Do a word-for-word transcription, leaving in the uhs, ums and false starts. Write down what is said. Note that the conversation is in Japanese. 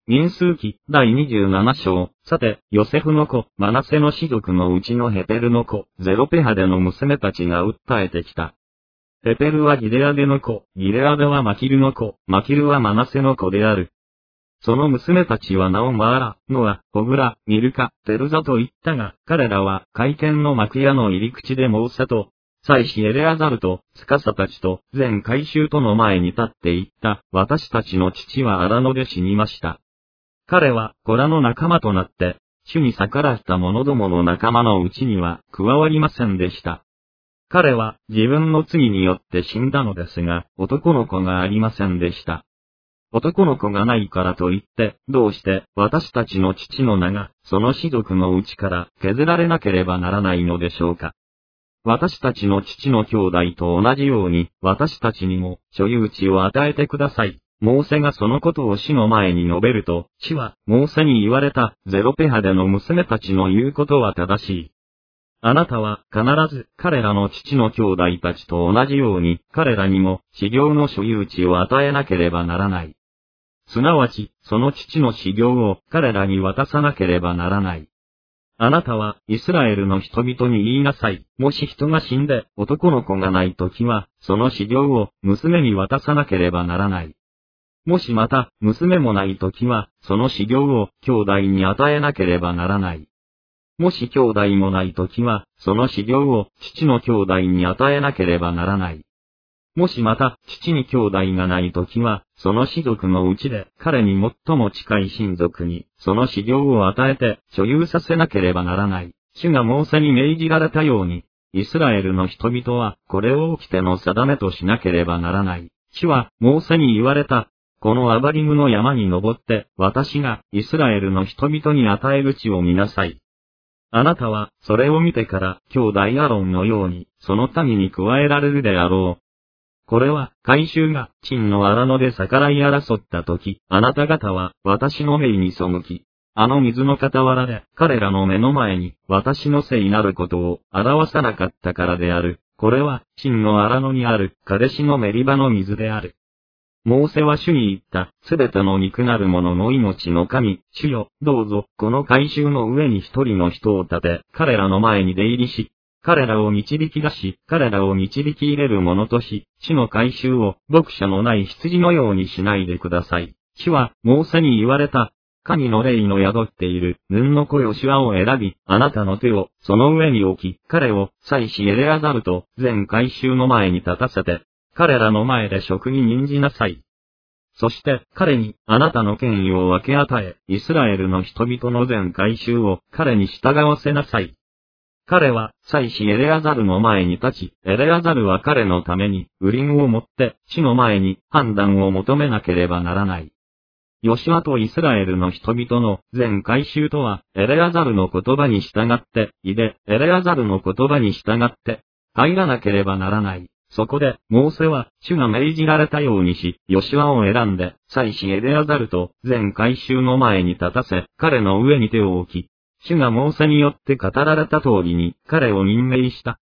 民数記だいにじゅうなな章。さて、ヨセフの子、マナセの氏族のうちのヘペルの子、ゼロペハデの娘たちが訴えてきた。ヘペルはギレアデの子、ギレアデはマキルの子、マキルはマナセの子である。その娘たちは名をマーラ、ノア、ホグラ、ミルカ、テルザと言ったが、彼らは会見の幕屋の入り口でモーセと、祭司エレアザルと、司たちと、全会衆との前に立って言った、私たちの父は荒野で死にました。彼は、コラの仲間となって、主に逆らった者どもの仲間のうちには、加わりませんでした。彼は、自分の罪によって死んだのですが、男の子がありませんでした。男の子がないからといって、どうして、私たちの父の名が、その氏族のうちから削られなければならないのでしょうか。私たちの父の兄弟と同じように、私たちにも、所有地を与えてください。モーセがそのことを主の前に述べると、主は、モーセに言われた、ゼロペハデの娘たちの言うことは正しい。あなたは、必ず、彼らの父の兄弟たちと同じように、彼らにも、私領の所有地を与えなければならない。すなわち、その父の私領を、彼らに渡さなければならない。あなたは、イスラエルの人々に言いなさい。もし人が死んで、男の子がないときは、その私領を、娘に渡さなければならない。もしまた、娘もないときは、その私領を、兄弟に与えなければならない。もし兄弟もないときは、その私領を、父の兄弟に与えなければならない。もしまた、父に兄弟がないときは、その氏族のうちで、彼に最も近い親族に、その私領を与えて、所有させなければならない。主がモーセに命じられたように、イスラエルの人々は、これを掟の定めとしなければならない。主は、モーセに言われた。このアバリムの山に登って、私が、イスラエルの人々に与える地を見なさい。あなたは、それを見てから、兄弟アロンのように、その民に加えられるであろう。これは、会衆が、陳の荒野で逆らい争ったとき、あなた方は、私の命に背き、あの水の傍らで、彼らの目の前に、私の聖なることを、表さなかったからである。これは、陳の荒野にある、カデシのメリバの水である。モーセは主に言った、すべての肉なる者の命の神、主よ、どうぞ、この会衆の上に一人の人を立て、彼らの前に出入りし、彼らを導き出し、彼らを導き入れる者とし、主の改宗を、牧者のない羊のようにしないでください。主は、モーセに言われた。神の霊の宿っている、ヌンの子ヨシュアを選び、あなたの手を、その上に置き、彼を、祭司エレアザルと、全改宗の前に立たせて、彼らの前で職に任じなさい。そして、彼に、あなたの権威を分け与え、イスラエルの人々の全改宗を、彼に従わせなさい。彼は、祭司エレアザルの前に立ち、エレアザルは彼のために、ウリンを持って、主の前に、判断を求めなければならない。ヨシュアとイスラエルの人々の全改宗とは、エレアザルの言葉に従って、いで、エレアザルの言葉に従って、入らなければならない。そこで、モーセは、主が命じられたようにし、ヨシュアを選んで、祭司エレアザルと全改宗の前に立たせ、彼の上に手を置き、主がモーセによって語られた通りに、彼を任命した。